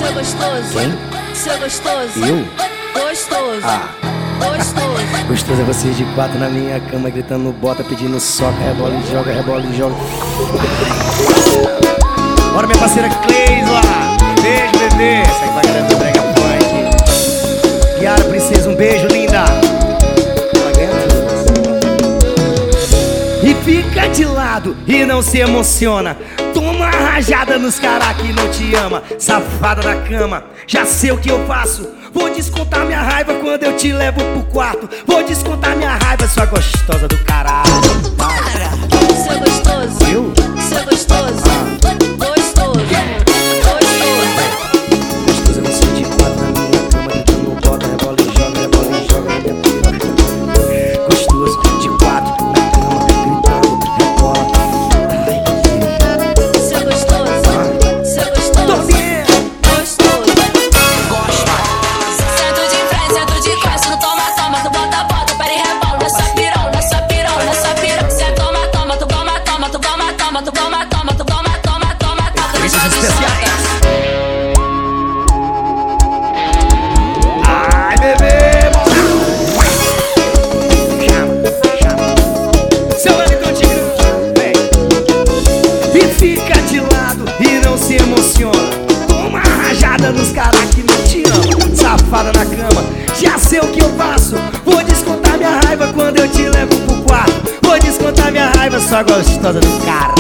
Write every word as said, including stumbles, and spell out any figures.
Seu gostoso. Quem? Seu gostoso. Eu? Gostoso. Ah. Gostoso. Gostoso é vocês de quatro na minha cama, gritando bota, pedindo soca, rebola e joga, rebola e joga. Bora, minha parceira Cleisla. Beijo, bebê. Essa aí vai galera do Brega Funk. Yara, princesa, um beijo, linda. Ela ganha tudo. E fica de lado e não se emociona. Toma uma rajada nos caras que não te ama. Safada da cama, já sei o que eu faço. Vou descontar minha raiva quando eu te levo pro quarto. Vou descontar minha raiva, sua gostosa do caralho. Para. Seu gostoso. Eu? Seu gostoso. Ah. Gostoso. Gostoso. Gostoso é você de quatro na minha cama, gritando bota, rebola e joga, rebola e joga, minha piroca. Gostoso de quatro na cama, gritando rebola. Ai, Seu gostoso. ah. Seu gostoso. Tô bien. Gostoso. Sento de frente, sento de costas, no toma, toma, tu bota, bota, para e rebola, nessa pirão, nessa pirão, nessa pirão. Cê toma, toma, tu toma, toma, tu toma, toma, tu toma, toma, tu toma, toma, toma, toma. Esses especiais. Ai, bebê, chama, chama. Seu Wellington Tigrão, vem. E fica de lado e não se emociona. Toma rajada nos caras que não te amam. Safada na cama, já sei o que eu faço. Vou descontar minha raiva quando eu te levo pro quarto. Vou descontar minha raiva, sua gostosa do cara.